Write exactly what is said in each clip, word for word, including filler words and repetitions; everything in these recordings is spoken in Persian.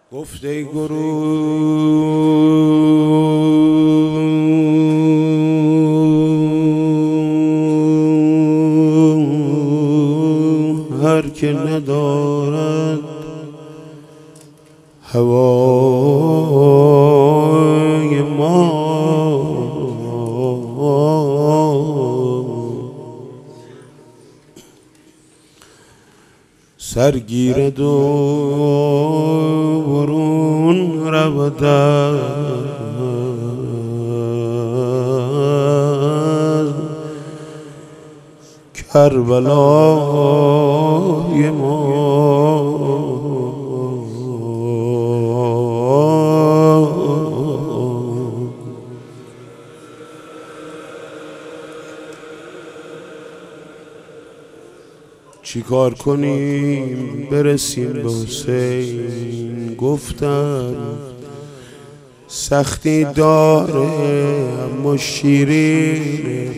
گفته ای گروه هر که ندارد هوای ما سرگیرد و برون رود از کربلای ما. چی کار کنیم برسیم به حسین؟ گفتم سختی داره اما شیرینه،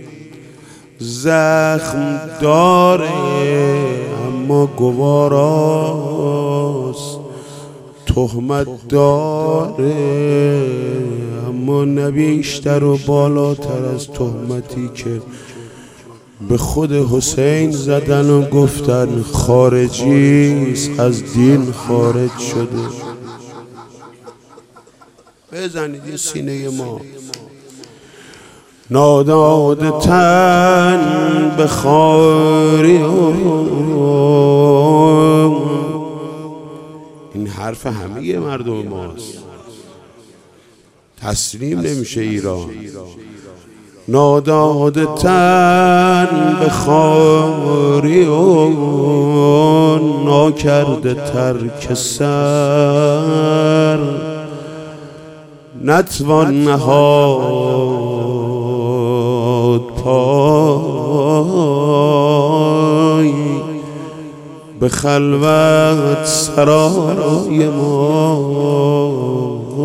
زخم داره اما گواراست، تهمت داره اما نه بیشتر و بالاتر از تهمتی که به خود حسین زدن و گفتن خارجیست، از دین خارج شده. بزنید یه سینه ما ناداده تن به خاری. این حرف همه مردم ماست، تسلیم نمیشه ایران. ناداده تن به خاری و ناکرده ترک سر، نتوان نهاد پای به خلوت سرای ما.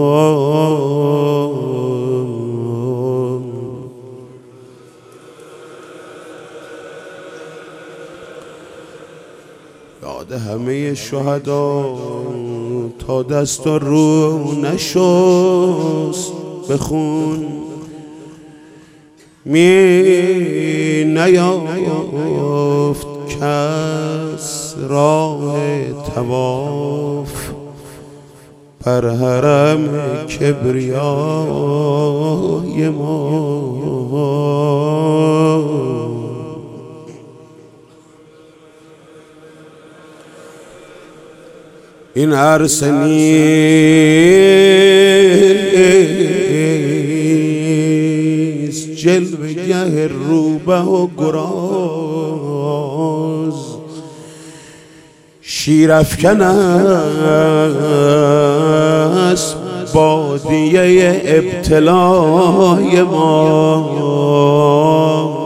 یاد همه شهدا تا دست و رو نشست بخون، می نیافت کس راه طواف بر حرم کبریای ما. این عرصه نیست جلوه‌گه روبه و گراز، شیرافکن است بادیه ابتلای ما.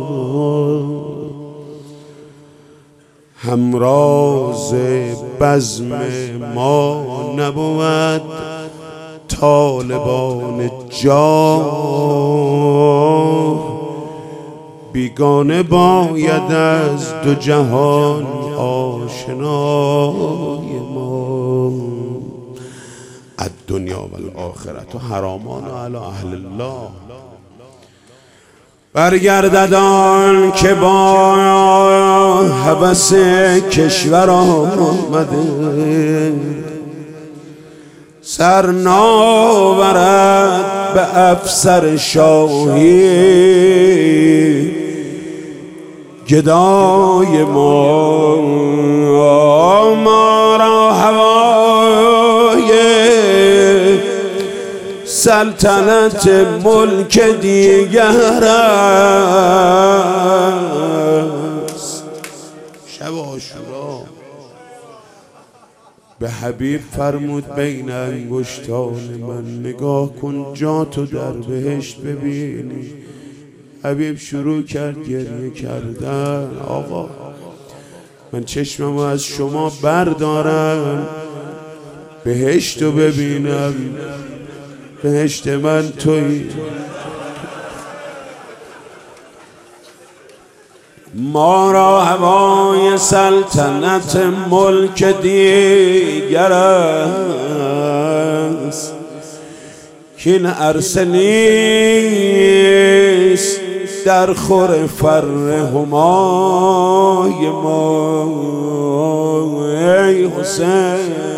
همراز بزم ما نبود طالبان جاه، بیگانه باید از دو جهان آشنای ما. الدنیا و الاخرت حرامان علی اهل الله. برگردد آن که با هوس کشور آمده، سر ناورد به افسر شاهی گدای ما. ما را هوای سلطنت ملک دیگر است. شب عاشورا به حبیب فرمود بین انگشتان من نگاه کن جاتو در بهشت ببینی. حبیب شروع کرد گریه کردن. آقا من چشممو از شما بردارم بهشتو ببینم، بهشت من تویی. ما را هوای سلطنت ملک دیگر است که این عرصه نیست در خور فر همای ما. ای حسین